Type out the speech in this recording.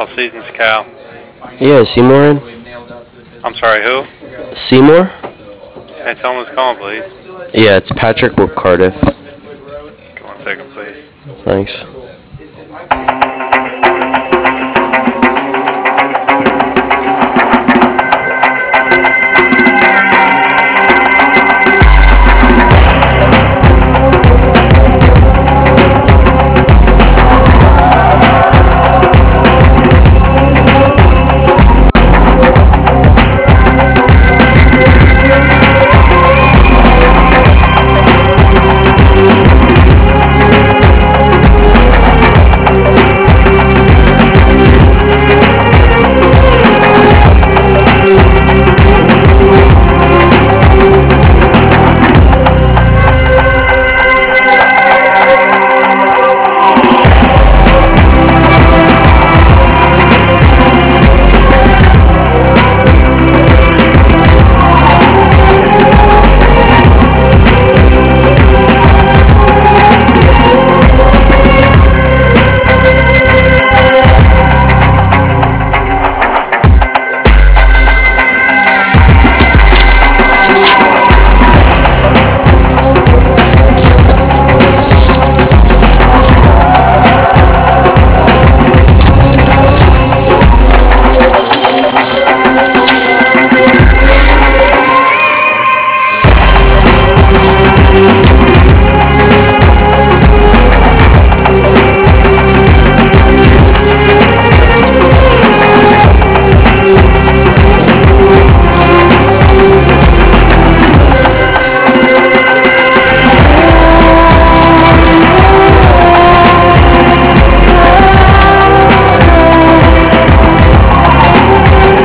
All Seasons Cal. Yeah, Seymour in? I'm sorry, who? Seymour? Hey, tell him who's calling, please. Yeah, it's Patrick with Cardiff. Give 1 second, please. Thanks.